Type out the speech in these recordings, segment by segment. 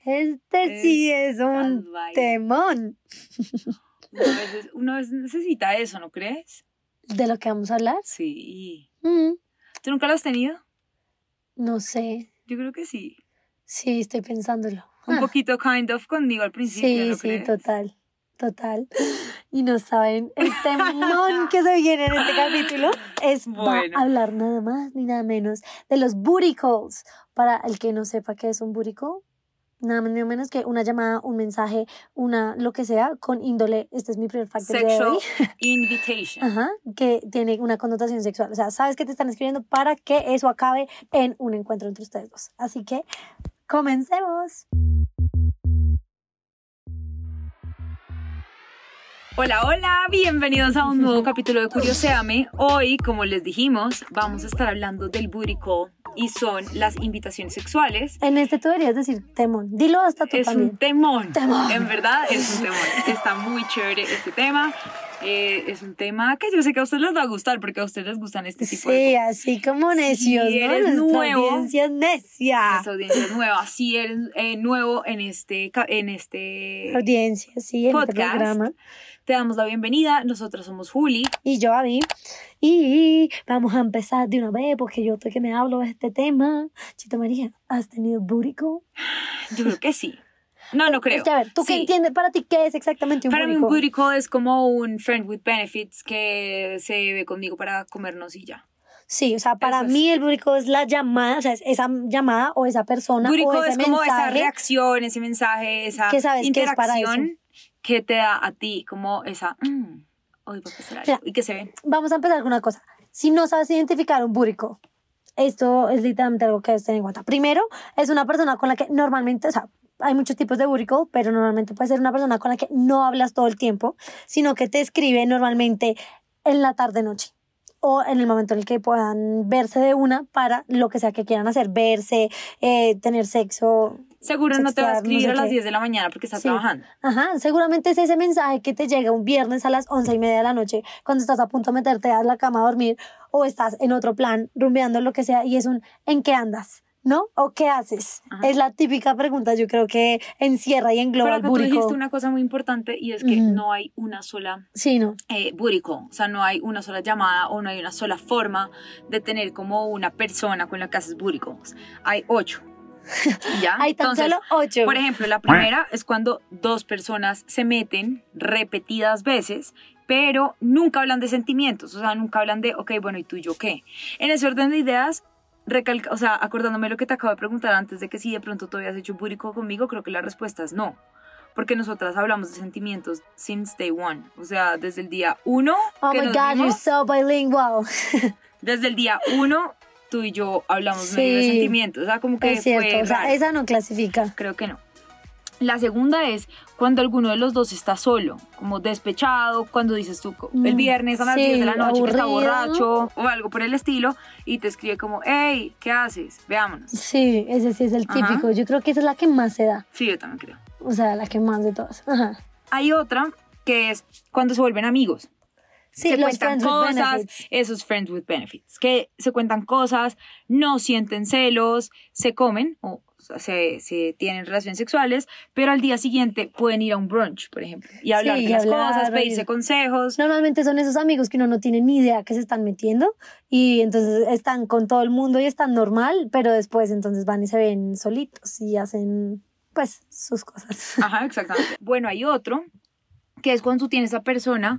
Este sí es un temón. Uno a veces necesita eso, ¿no crees? ¿De lo que vamos a hablar? Sí. ¿Tú nunca lo has tenido? No sé. Yo creo que sí. Sí, estoy pensándolo. Un poquito kind of conmigo al principio, ¿no crees? Total. Y no saben, el temón que se viene en este capítulo va a hablar nada más ni nada menos de los booty calls. Para el que no sepa qué es un booty call, nada más ni nada menos que una llamada, un mensaje, lo que sea, con índole, este es mi primer factor de hoy. Sexual invitation. Ajá, que tiene una connotación sexual. O sea, sabes que te están escribiendo para que eso acabe en un encuentro entre ustedes dos. Así que, comencemos. Hola, bienvenidos a un nuevo capítulo de Curioséame. Hoy, como les dijimos, vamos a estar hablando del booty call y son las invitaciones sexuales. En este tú deberías decir temón. Dilo hasta tú también. Es un temón. En verdad, es un temón. Está muy chévere este tema. Es un tema que yo sé que a ustedes les va a gustar porque a ustedes les gustan este tipo de cosas. Sí, así como necios, si eres ¿no? nuevo, audiencia es necia. Nuestra audiencia es nueva. Si eres nuevo en este audiencia, sí, en podcast, este programa, te damos la bienvenida. Nosotros somos Juli. Y yo, Abby. Y vamos a empezar de una vez porque yo estoy que me hablo de este tema. Chita María, ¿has tenido booty call? Yo creo que sí. No creo. Es que, a ver, ¿tú qué entiendes? Para ti, ¿qué es exactamente un booty call? Para mí un booty call es como un friend with benefits que se ve conmigo para comernos y ya. Sí, o sea, para mí el booty call es la llamada, o sea, es esa llamada o esa persona booty call o ese es como mensaje, esa reacción, ese mensaje, esa que sabes interacción que te da a ti como esa hoy va a pasar algo. Mira, y que se ven. Vamos a empezar con una cosa. Si no sabes identificar un booty call, esto es literalmente algo que debes tener en cuenta. Primero, es una persona con la que normalmente, o sea, hay muchos tipos de booty call, pero normalmente puede ser una persona con la que no hablas todo el tiempo, sino que te escribe normalmente en la tarde-noche o en el momento en el que puedan verse de una para lo que sea que quieran hacer, verse, tener sexo. Seguro no te va a escribir a las 10 de la mañana porque está trabajando. Ajá, seguramente es ese mensaje que te llega un viernes a las 11:30 de la noche cuando estás a punto de meterte a la cama a dormir o estás en otro plan, rumbeando, lo que sea, y es un ¿en qué andas? ¿No? ¿O qué haces? Ajá. Es la típica pregunta, yo creo que encierra y engloba el booty call. Pero tú dijiste una cosa muy importante y es que no hay una sola booty call. O sea, no hay una sola llamada o no hay una sola forma de tener como una persona con la que haces booty calls. Hay 8. ¿Ya? Hay tan solo 8. Por ejemplo, la primera es cuando 2 personas se meten repetidas veces, pero nunca hablan de sentimientos. O sea, nunca hablan de, ok, bueno, ¿y tú y yo qué? En ese orden de ideas, acordándome lo que te acabo de preguntar antes de que si de pronto tú habías hecho booty call conmigo, creo que la respuesta es no. Porque nosotras hablamos de sentimientos since day one. O sea, desde el día 1. Oh my God, you're so bilingual. Desde el día 1, tú y yo hablamos medio de sentimientos. O sea, como que es cierto, fue o sea, esa no clasifica. Creo que no. La segunda es cuando alguno de los dos está solo, como despechado, cuando dices tú el viernes a las 10 de la noche que está borracho o algo por el estilo y te escribe como, hey, ¿qué haces? Veámonos. Sí, ese sí es el típico. Yo creo que esa es la que más se da. Sí, yo también creo. O sea, la que más de todas. Ajá. Hay otra que es cuando se vuelven amigos. Sí, se los cuentan cosas, esos friends with benefits, que se cuentan cosas, no sienten celos, se comen o se tienen relaciones sexuales, pero al día siguiente pueden ir a un brunch, por ejemplo, y hablar de las cosas, pedirse consejos. Normalmente son esos amigos que uno no tiene ni idea que se están metiendo y entonces están con todo el mundo y están normal, pero después entonces van y se ven solitos y hacen pues sus cosas. Ajá, exactamente. Bueno, hay otro que es cuando tú tienes a persona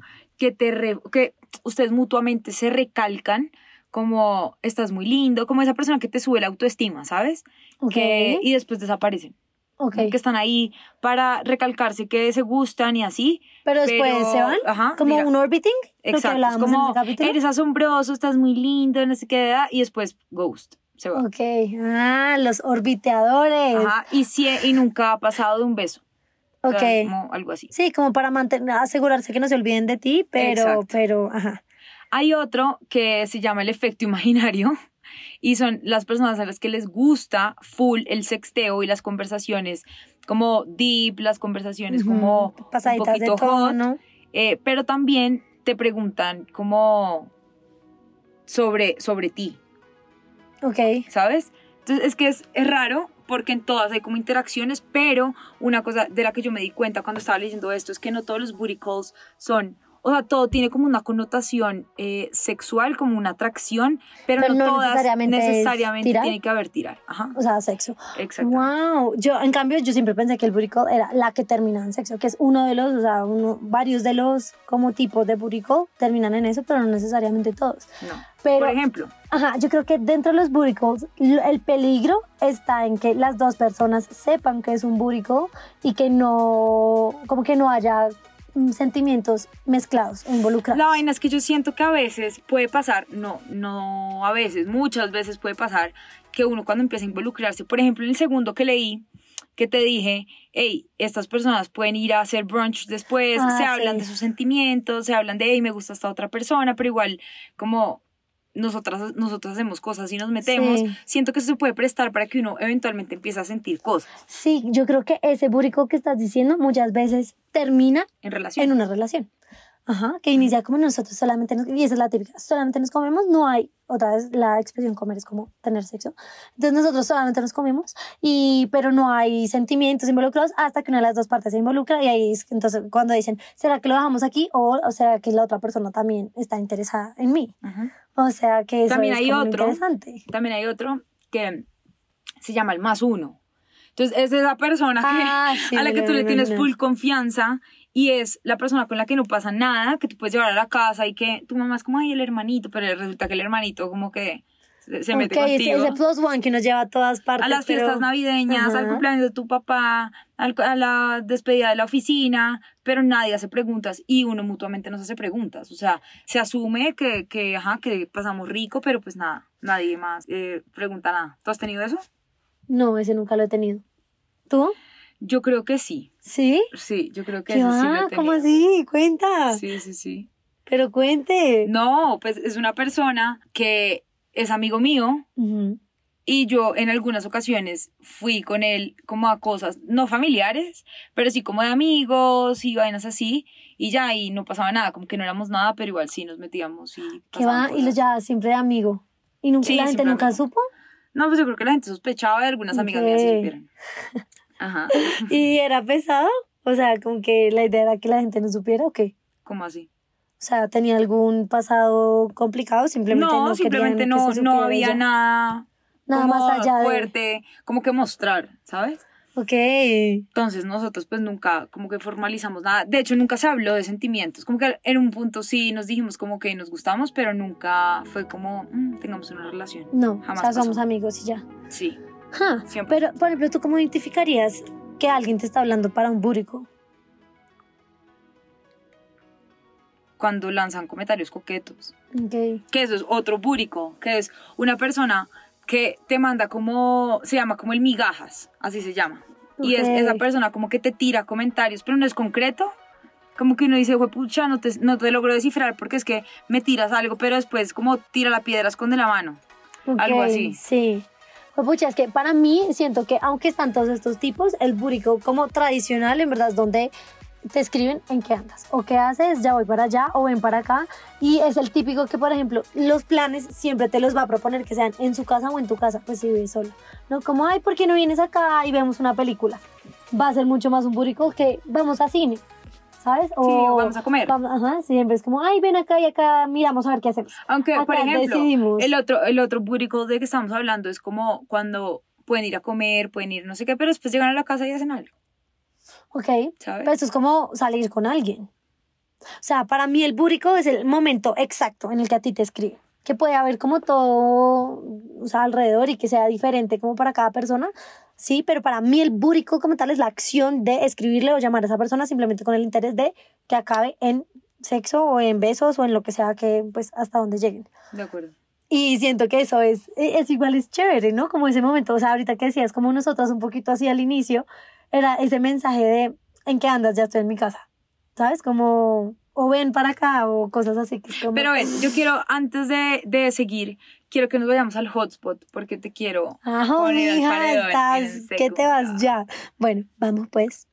que ustedes mutuamente se recalcan como estás muy lindo, como esa persona que te sube la autoestima, ¿sabes? Okay. Y después desaparecen. Okay. Que están ahí para recalcarse que se gustan y así. Pero después se van, como un orbiting. Exacto, es como eres asombroso, estás muy lindo, no sé qué, y después ghost. Se va. Ok, los orbiteadores. Ajá, y nunca ha pasado de un beso. Ok. O sea, como algo así. Sí, como para asegurarse que no se olviden de ti, pero, ajá. Hay otro que se llama el efecto imaginario y son las personas a las que les gusta full el sexteo y las conversaciones como deep, las conversaciones como pasaditas un poquito de todo, hot, ¿no? Pero también te preguntan como sobre ti. Ok. ¿Sabes? Entonces es que es raro porque en todas hay como interacciones, pero una cosa de la que yo me di cuenta cuando estaba leyendo esto es que no todos los booty calls son, o sea, todo tiene como una connotación sexual, como una atracción, pero no todas necesariamente tiene que haber tirar. Ajá. O sea, sexo. Exacto. Wow. En cambio, yo siempre pensé que el booty call era la que termina en sexo, que es uno de los, o sea, varios de los como tipos de booty call terminan en eso, pero no necesariamente todos. No. Pero, por ejemplo. Ajá, yo creo que dentro de los booty calls, el peligro está en que las dos personas sepan que es un booty call y que no, como que no haya sentimientos mezclados e involucrados. La vaina es que yo siento que a veces puede pasar, no a veces, muchas veces puede pasar que uno cuando empieza a involucrarse, por ejemplo en el segundo que leí, que te dije, hey, estas personas pueden ir a hacer brunch después, se hablan de sus sentimientos, se hablan de, hey, me gusta esta otra persona, pero igual como nosotras hacemos cosas y nos metemos, siento que eso se puede prestar para que uno eventualmente empiece a sentir cosas. Sí, yo creo que ese búrico que estás diciendo muchas veces termina en una relación. Ajá, que inicia como nosotros solamente y esa es la típica, solamente nos comemos, no hay, otra vez la expresión comer es como tener sexo, entonces nosotros solamente nos comemos, pero no hay sentimientos involucrados hasta que una de las dos partes se involucra y ahí es entonces cuando dicen, ¿será que lo dejamos aquí o será que la otra persona también está interesada en mí? O sea que eso también es hay como otro, interesante. También hay otro que se llama el +1. Entonces es esa persona a la que tú le tienes full confianza y es la persona con la que no pasa nada, que tú puedes llevar a la casa y que tu mamá es como, ay, el hermanito, pero resulta que el hermanito como que se mete contigo. Ese +1 que nos lleva a todas partes. A las fiestas navideñas, al cumpleaños de tu papá, a la despedida de la oficina, pero nadie hace preguntas y uno mutuamente nos hace preguntas. O sea, se asume que pasamos rico, pero pues nada, nadie más pregunta nada. ¿Tú has tenido eso? No, ese nunca lo he tenido. ¿Tú? Yo creo que sí. ¿Sí? Sí, yo creo que eso sí lo he tenido. ¿Cómo así? Cuenta. Sí. Pero cuente. No, pues es una persona que es amigo mío y yo en algunas ocasiones fui con él como a cosas no familiares, pero sí como de amigos y vainas así y ya, y no pasaba nada, como que no éramos nada, pero igual sí nos metíamos y ¿Qué va? Y lo llevaba siempre de amigo. ¿Y nunca, la gente nunca supo? No, pues yo creo que la gente sospechaba de algunas amigas mías si supieran. Ajá. ¿Y era pesado? O sea, como que la idea era que la gente no supiera o qué. ¿Cómo así? O sea, ¿tenía algún pasado complicado? Simplemente no simplemente no había nada más allá fuerte, como que mostrar, ¿sabes? Ok. Entonces nosotros pues nunca como que formalizamos nada. De hecho, nunca se habló de sentimientos. Como que en un punto sí nos dijimos como que nos gustamos, pero nunca fue como tengamos una relación. No, jamás o sea, pasó. somos amigos y ya. Sí. Pero, por ejemplo, ¿tú cómo identificarías que alguien te está hablando para un búrico? Cuando lanzan comentarios coquetos. Okay. Que eso es otro búrico, que es una persona que te manda como, se llama como el migajas, así se llama. Okay. Y es esa persona como que te tira comentarios, pero no es concreto. Como que uno dice, pucha, no te logro descifrar porque es que me tiras algo, pero después como tira la piedra, esconde la mano. Okay, algo así. Sí. Pucha, es que para mí siento que aunque están todos estos tipos, el búrico como tradicional en verdad es donde te escriben en qué andas o qué haces, ya voy para allá o ven para acá, y es el típico que, por ejemplo, los planes siempre te los va a proponer que sean en su casa o en tu casa, pues si vives solo, ¿no? Como, ay, ¿por qué no vienes acá y vemos una película? Va a ser mucho más un búrico que vamos a cine, ¿sabes? O sí, vamos a comer. Siempre es como, ay, ven acá y acá miramos a ver qué hacemos. Aunque, acá por ejemplo, decidimos. el otro búrico de que estamos hablando es como cuando pueden ir a comer, pueden ir no sé qué, pero después llegan a la casa y hacen algo. Ok, ¿sabes? Pero eso es como salir con alguien. O sea, para mí el búrico es el momento exacto en el que a ti te escriben. Que puede haber como todo, o sea, alrededor y que sea diferente como para cada persona. Sí, pero para mí el búrico como tal es la acción de escribirle o llamar a esa persona simplemente con el interés de que acabe en sexo o en besos o en lo que sea que, pues, hasta donde lleguen. De acuerdo. Y siento que eso es igual, es chévere, ¿no? Como ese momento, o sea, ahorita que decías como nosotras un poquito así al inicio, era ese mensaje de, ¿en qué andas? Ya estoy en mi casa, ¿sabes? Como, o ven para acá, o cosas así. Que es como... Pero ven, yo quiero, antes de seguir, quiero que nos vayamos al hotspot, porque te quiero poner hija, al paredón estás, ¿qué te vas ya? Bueno, vamos pues.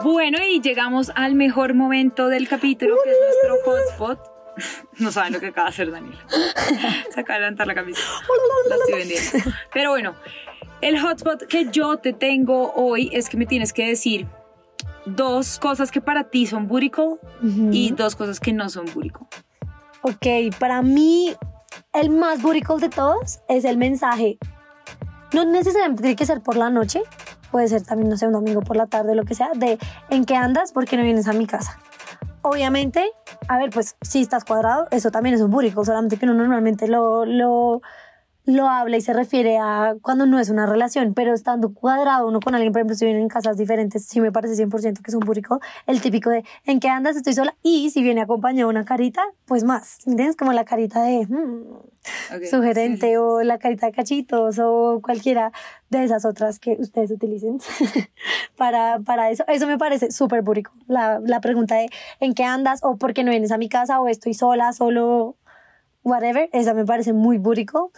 Bueno, y llegamos al mejor momento del capítulo, que es nuestro hotspot. No saben lo que acaba de hacer Daniela. Se acaba de levantar la camisa. La estoy vendiendo. Pero bueno, el hotspot que yo te tengo hoy es que me tienes que decir 2 cosas que para ti son booty call y 2 cosas que no son booty call. Ok, para mí el más booty call de todos es el mensaje. No necesariamente tiene que ser por la noche, puede ser también, no sé, un domingo por la tarde, lo que sea, de ¿en qué andas? ¿Por qué no vienes a mi casa? Obviamente, a ver, pues si estás cuadrado, eso también es un booty call, solamente que uno normalmente lo habla y se refiere a cuando no es una relación, pero estando cuadrado uno con alguien, por ejemplo, si vienen en casas diferentes, sí me parece 100% que es un booty call, el típico de ¿en qué andas? Estoy sola, y si viene acompañado una carita, pues más, ¿entiendes? Como la carita de sugerente, sí. O la carita de cachitos o cualquiera de esas otras que ustedes utilicen para eso me parece súper booty call, la pregunta de ¿en qué andas? O ¿por qué no vienes a mi casa? O estoy sola, solo, whatever, esa me parece muy booty call.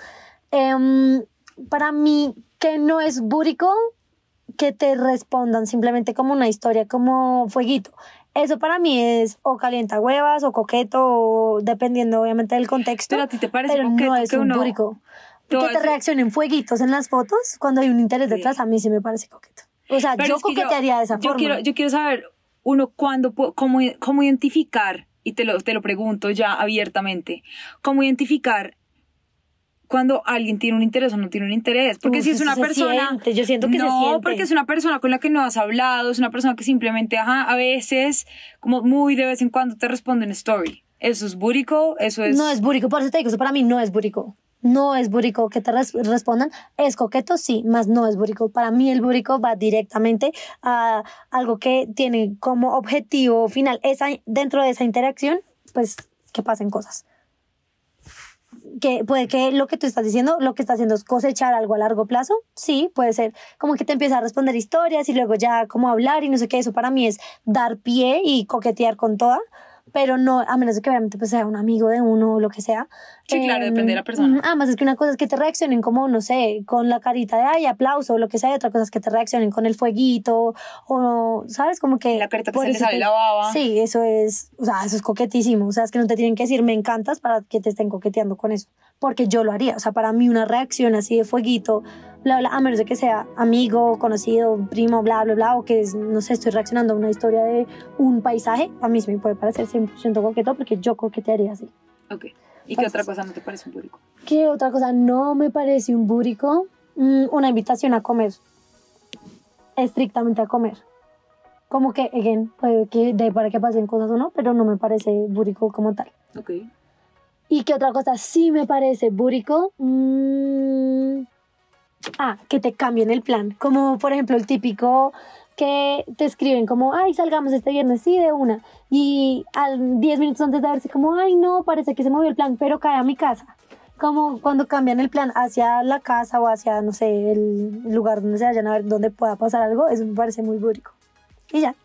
Para mí, que no es booty call, que te respondan simplemente como una historia, como fueguito. Eso para mí es o calienta huevas o coqueto, o dependiendo obviamente del contexto. Pero a ti te parece pero coqueto, no es un booty call. Que te reaccionen fueguitos en las fotos cuando hay un interés detrás, a mí sí me parece coqueto. O sea, pero yo coquetearía de esa forma. Yo quiero saber, cómo identificar, y te lo pregunto ya abiertamente, cómo identificar cuando alguien tiene un interés o no tiene un interés. Porque si es una persona... Siente, yo siento que se siente. No, porque es una persona con la que no has hablado, es una persona que simplemente, a veces, como muy de vez en cuando te responde en story. Eso es booty call, eso es... No es booty call, por eso te digo, eso para mí no es booty call. No es booty call que te respondan. Es coqueto, sí, más no es booty call. Para mí el booty call va directamente a algo que tiene como objetivo final, dentro de esa interacción, pues que pasen cosas. Que puede que lo que tú estás diciendo, lo que está haciendo es cosechar algo a largo plazo, sí, puede ser como que te empieza a responder historias y luego ya como hablar y no sé qué, eso para mí es dar pie y coquetear con toda, pero no, a menos de que obviamente pues sea un amigo de uno o lo que sea. Sí, claro, depende de la persona. Además es que una cosa es que te reaccionen como, no sé, con la carita de ay, aplauso o lo que sea, y otra cosa es que te reaccionen con el fueguito o, ¿sabes? Como que... La carita que se le sale la baba. Sí, eso es, o sea, eso es coquetísimo. O sea, es que no te tienen que decir me encantas para que te estén coqueteando con eso. Porque yo lo haría. O sea, para mí una reacción así de fueguito, bla, bla, a menos de que sea amigo, conocido, primo, bla, bla, bla, o que, no sé, estoy reaccionando a una historia de un paisaje, a mí sí me puede parecer 100% coqueto porque yo coquetearía así. Ok. ¿Y qué otra cosa no te parece un booty call? ¿Qué otra cosa no me parece un booty call? Una invitación a comer. Estrictamente a comer. Como que, again, puede que para que pasen cosas o no, pero no me parece booty call como tal. Ok. ¿Y qué otra cosa sí me parece booty call? Que te cambien el plan. Como, por ejemplo, el típico que te escriben como, ay, salgamos este viernes, sí, de una. Y 10 minutos antes de verse como, ay, no, parece que se movió el plan, pero cae a mi casa. Como cuando cambian el plan hacia la casa o hacia, no sé, el lugar donde se vayan a ver, donde pueda pasar algo, eso me parece muy booty call. Y ya.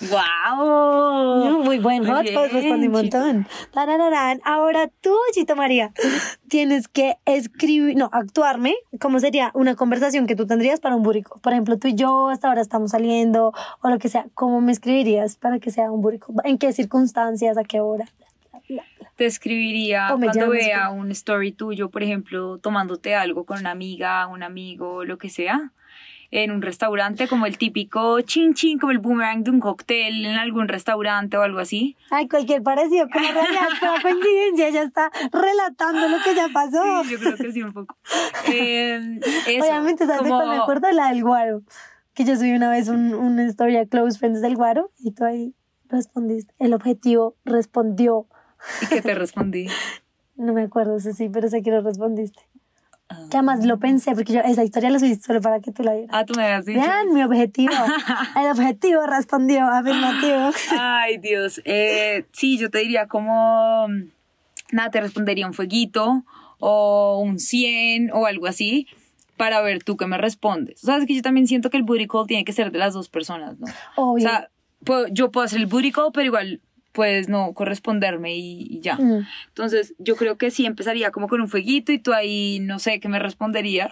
¡Wow! Muy buen hotspot, respondí un montón. Tarararán. Ahora tú, Chito María, tienes que actuarme como sería una conversación que tú tendrías para un booty call. Por ejemplo, tú y yo hasta ahora estamos saliendo o lo que sea. ¿Cómo me escribirías para que sea un booty call? ¿En qué circunstancias? ¿A qué hora? Te escribiría cuando vea un story tuyo, por ejemplo, tomándote algo con una amiga, un amigo, lo que sea, en un restaurante, como el típico chin chin, como el boomerang de un cóctel en algún restaurante o algo así. Ay, cualquier parecido, como realidad, toda coincidencia, ya está relatando lo que ya pasó. Sí, yo creo que sí, un poco. Eso, obviamente, ¿sabes de cuál me acuerdo? La del Guaro, que yo subí una vez una story a Close Friends del Guaro y tú ahí respondiste. El objetivo respondió. ¿Y qué te respondí? No me acuerdo, eso sí, pero sé que lo respondiste. Que además lo pensé, porque yo esa historia la subí solo para que tú la vieras. Tú me habías dicho. Vean, mi objetivo. El objetivo respondió, afirmativo. Ay, Dios. Sí, yo te diría como... Nada, te respondería un fueguito o un 100 o algo así para ver tú qué me respondes. O sea, es que yo también siento que el booty call tiene que ser de las dos personas, ¿no? Obvio. O sea, yo puedo hacer el booty call, pero igual puedes no corresponderme y ya. Entonces, yo creo que sí empezaría como con un fueguito y tú ahí, no sé, ¿qué me responderías?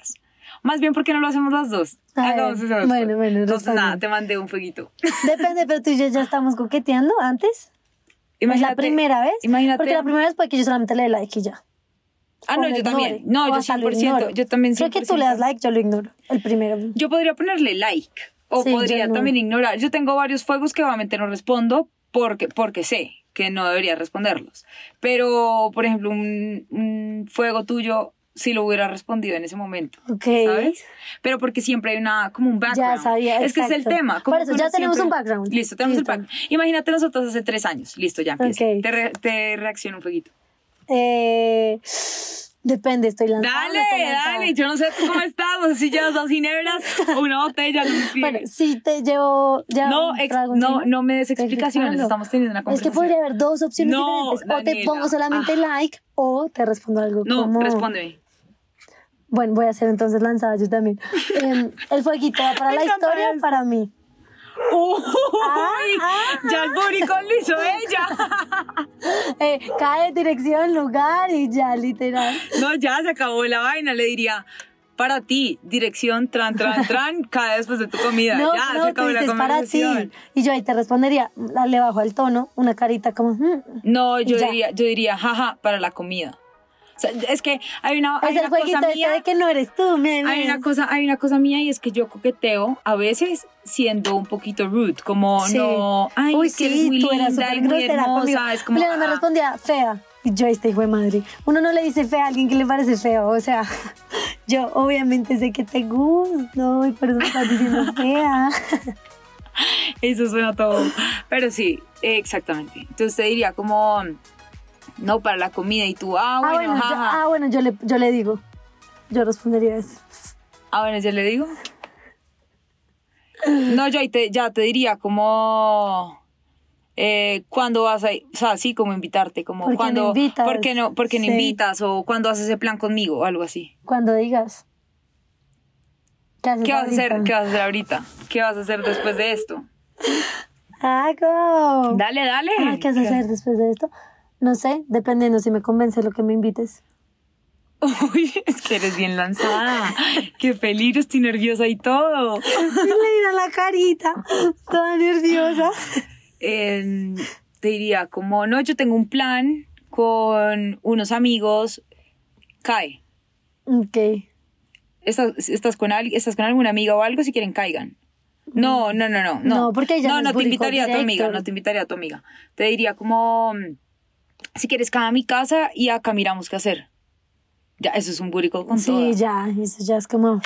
Más bien, ¿por qué no lo hacemos las dos? A Hagamos ver, eso después. bueno, Entonces, responde. nada, te mandé un fueguito. Depende, pero tú y yo ya estamos coqueteando antes. ¿Es la primera vez? Imagínate. Porque la primera vez puede que yo solamente le dé like y ya. Ah, O no, lo yo también. ignore, No, o yo hasta lo 100%. ignoro. Yo también 100%. Creo que tú le das like, yo lo ignoro. El primero. Yo podría ponerle like. O Sí, podría yo no. también ignorar. Yo tengo varios fuegos que obviamente no respondo porque sé que no debería responderlos. Pero, por ejemplo, un fuego tuyo sí lo hubiera respondido en ese momento. Ok. ¿Sabes? Pero porque siempre hay como un background. Ya sabía, Es que es el exacto. tema. Por eso, que ya uno tenemos siempre- un background. Listo, tenemos Listo. el background. Imagínate nosotros hace 3 años. Listo, ya empieza. Ok. Te reacciona un fueguito. Depende, estoy lanzada. Dale, no estoy lanzada. dale. Yo no sé tú cómo estás. No sé si llevas 2 ginebras o una botella. No me fío. Bueno, si te llevo ya No, un trago encima, no me des te estoy explicaciones, explicando. estamos teniendo una Es que conversación. podría haber dos opciones No, diferentes. O te Daniela. pongo solamente like o te respondo algo No, como... respóndeme. Bueno, voy a ser entonces lanzada yo también. El fueguito va para Me la encanta historia o eso. para mí. Uy, ya el público lo hizo ella. Cae dirección, lugar y ya, literal. No, ya se acabó la vaina, le diría. Para ti, dirección, tran, cae después de tu comida. No, ya, no, se tú acabó la dices para conversación. ti. Y yo ahí te respondería, le bajo el tono, una carita como... No, yo Ya. diría, jaja, para la comida. O sea, es que hay es una el jueguito cosa este mía. de que no eres tú, men. Hay una cosa mía y es que yo coqueteo a veces siendo un poquito rude, como Sí. no, ay, Uy, es que sí, eres muy tú eras linda y súper muy grosera conmigo. hermosa, es como Juliana me respondía fea. Y yo, este hijo de madre. Uno no le dice fea a alguien que le parece feo. O sea, yo obviamente sé que te gusto y por eso me estás diciendo fea. eso suena todo, pero sí, exactamente. Entonces te diría como no para la comida y tú, Bueno, yo le digo. Yo respondería eso. bueno, yo le digo. No, yo ahí ya te diría como cuando vas a, o sea, así como invitarte, como ¿Por qué cuando, no invitas? ¿por qué no Sí. invitas? O cuando haces ese plan conmigo o algo así. Cuando digas. ¿Qué haces ¿Qué vas a hacer? ahorita? ¿Qué vas a hacer ahorita? ¿Qué vas a hacer después de esto? Hago. Dale. ¿Qué vas a hacer después de esto? No sé, dependiendo si me convence lo que me invites. Uy, es que eres bien lanzada. Qué peligro, estoy nerviosa y todo. Le mira la carita, toda nerviosa. Te diría como, no, yo tengo un plan con unos amigos. Cae. Ok. ¿Estás con alguna amiga o algo? Si quieren, caigan. No. No, porque ella no es te público invitaría a tu amiga, directo. no te invitaría a tu amiga. Te diría como, si quieres, cae a mi casa y acá miramos qué hacer. Ya, eso es un burico con todo. Sí, ya, eso ya es como...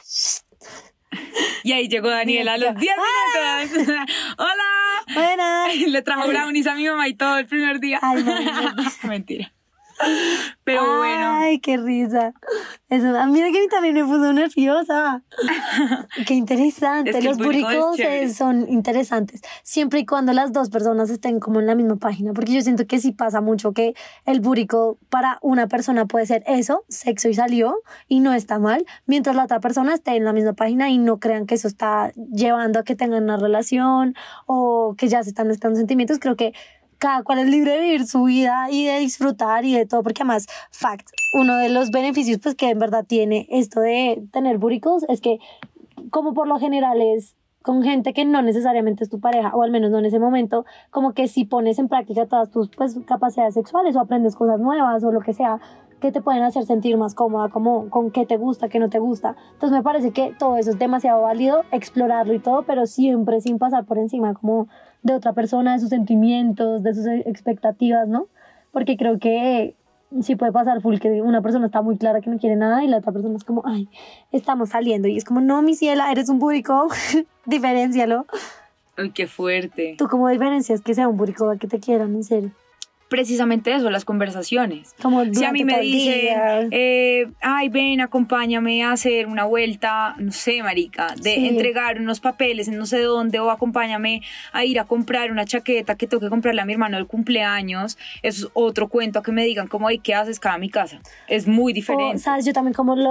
Y ahí llegó Daniela a los 10 minutos. ¡Hola! Buenas. Le trajo brownies a mi mamá y todo el primer día. Ay, no. Mentira. Pero bueno. Ay, qué risa. Eso, mira que a mí también me puso nerviosa. Qué interesante. Es que el Los público es buricos chévere. son interesantes. Siempre y cuando las dos personas estén como en la misma página. Porque yo siento que sí pasa mucho que el burico para una persona puede ser eso, sexo y salió, y no está mal. Mientras la otra persona esté en la misma página y no crean que eso está llevando a que tengan una relación o que ya se están mezclando sentimientos. Creo que cada cual es libre de vivir su vida y de disfrutar y de todo, porque además, fact, uno de los beneficios pues que en verdad tiene esto de tener buricos es que como por lo general es con gente que no necesariamente es tu pareja, o al menos no en ese momento, como que si pones en práctica todas tus pues, capacidades sexuales o aprendes cosas nuevas o lo que sea, que te pueden hacer sentir más cómoda, como con qué te gusta, qué no te gusta. Entonces me parece que todo eso es demasiado válido, explorarlo y todo, pero siempre sin pasar por encima como de otra persona, de sus sentimientos, de sus expectativas, ¿no? Porque creo que sí puede pasar full que una persona está muy clara que no quiere nada y la otra persona es como, ay, estamos saliendo. Y es como, no, mi ciela, eres un burico, diferéncialo. Uy, qué fuerte. ¿Tú cómo diferencias que sea un burico a que te quieran, en serio? Precisamente eso, las conversaciones. Como Si a mí durante me todo el día. dicen, ay, ven, acompáñame a hacer una vuelta, no sé, marica, de Sí. entregar unos papeles en no sé dónde, o acompáñame a ir a comprar una chaqueta que tengo que comprarle a mi hermano del cumpleaños, eso es otro cuento, a que me digan como, ay, ¿qué haces cada mi casa? Es muy diferente. O, ¿sabes? Yo también como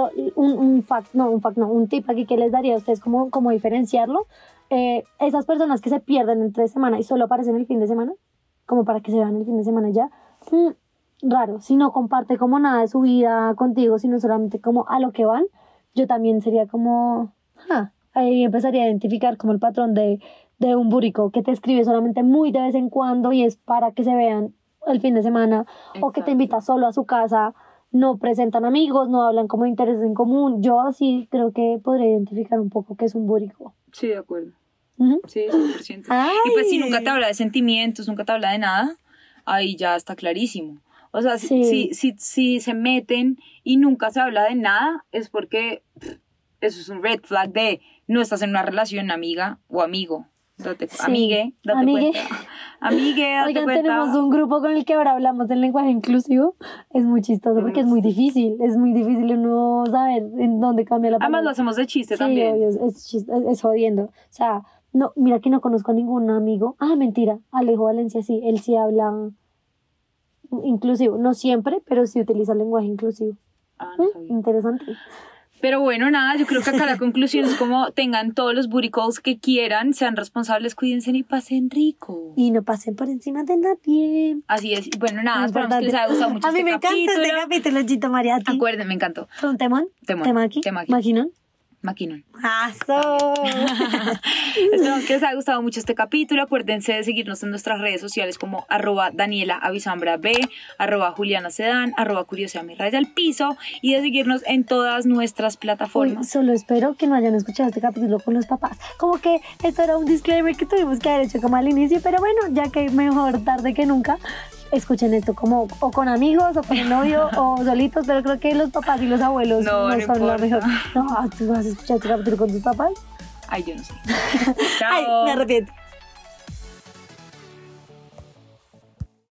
un tip aquí que les daría a ustedes como diferenciarlo. Esas personas que se pierden entre semana y solo aparecen el fin de semana, como para que se vean el fin de semana ya, raro. Si no comparte como nada de su vida contigo, sino solamente como a lo que van, yo también sería como, ahí empezaría a identificar como el patrón de un búrico que te escribe solamente muy de vez en cuando y es para que se vean el fin de semana. Exacto. O que te invita solo a su casa, no presentan amigos, no hablan como de intereses en común. Yo así creo que podría identificar un poco qué es un búrico. Sí, de acuerdo. ¿Mm? Sí, 100%. Ay. Y pues si nunca te habla de sentimientos, nunca te habla de nada, ahí ya está clarísimo. O sea, sí. si se meten y nunca se habla de nada, es porque eso es un red flag de no estás en una relación amiga o amigo. Date cuenta. Amigue. Amigue, date Oigan, cuenta. tenemos un grupo con el que ahora hablamos del lenguaje inclusivo. Es muy chistoso porque es muy difícil uno saber en dónde cambia la palabra. Además lo hacemos de chiste sí, también. Es jodiendo. O sea, no, mira que no conozco a ningún amigo. Mentira, Alejo Valencia sí, él sí habla inclusivo. No siempre, pero sí utiliza el lenguaje inclusivo. No sabía. Interesante. Pero bueno, nada, yo creo que acá la conclusión es como tengan todos los booty calls que quieran, sean responsables, cuídense y pasen rico. Y no pasen por encima de nadie. Así es. Bueno, nada, esperamos que les haya gustado mucho este capítulo. A mí me encanta este capítulo, Chito María. Acuérdense, me encantó. ¿Fue un temón? ¿Temaki? Maquinón. Esperamos que les haya gustado mucho este capítulo. Acuérdense de seguirnos en nuestras redes sociales como @DanielaAvisambra_B, @JulianaSedan, @CurioseaMirRayaAlPiso y de seguirnos en todas nuestras plataformas. Uy, solo espero que no hayan escuchado este capítulo con los papás. Como que esto era un disclaimer que tuvimos que haber hecho como al inicio, pero bueno, ya que mejor tarde que nunca. Escuchen esto como o con amigos o con el novio o solitos, pero creo que los papás y los abuelos no son lo mejor. No, ¿tú vas a escuchar este capítulo con tus papás? Ay, yo no sé. Chao. Ay, me arrepiento.